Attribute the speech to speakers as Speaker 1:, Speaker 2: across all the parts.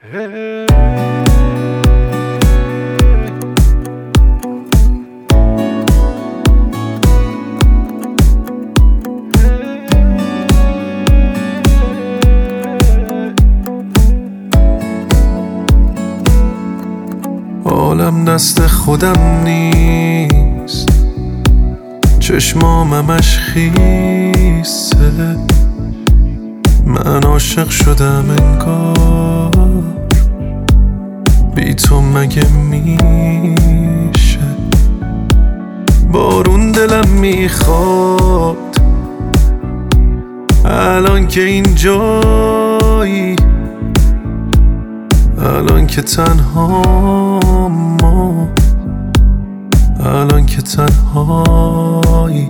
Speaker 1: عالم دست خودم نیست، چشمامش خیسه، من عاشق شدم انگار، بی تو مگه میشه؟ بارون دلم میخواد الان که اینجایی، الان که تنهام، الان که تنهایی.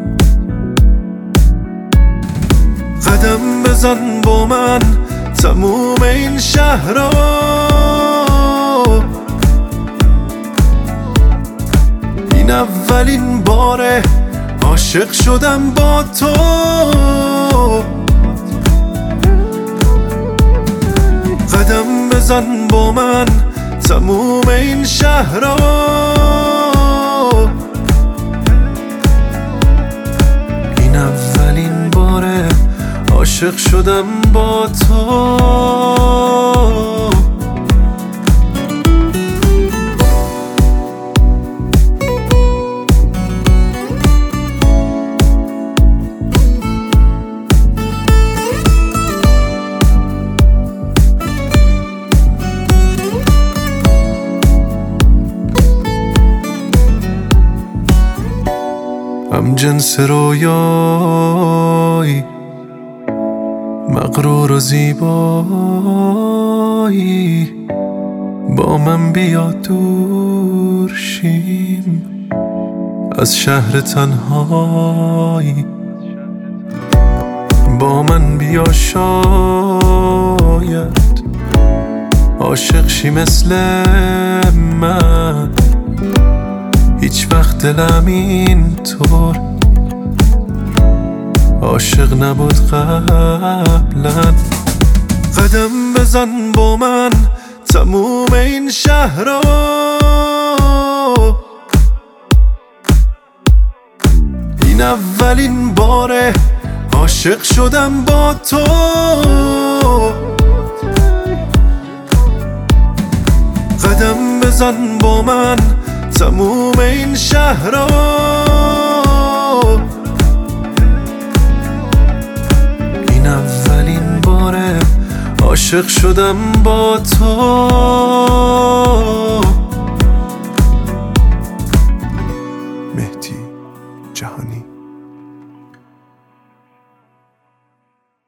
Speaker 1: قدم بزن با من تموم این شهر رو، این اولین باره عاشق شدم با تو. قدم بزن با من تموم این شهر رو، این اولین باره عاشق شدم با تو. هم جنس رویایی، مغرور و زیبایی، با من بیا دور شیم از شهر تنهایی. با من بیا شاید عاشق شی مثل من، هیچ وقت دلم اینطور عاشق نبود قبلا. قدم بزن با من تموم این شهر رو، این اولین باره عاشق شدم با تو. قدم بزن با من تموم این شهر رو، این اولین باره عاشق شدم با تو.
Speaker 2: مهدی جهانی.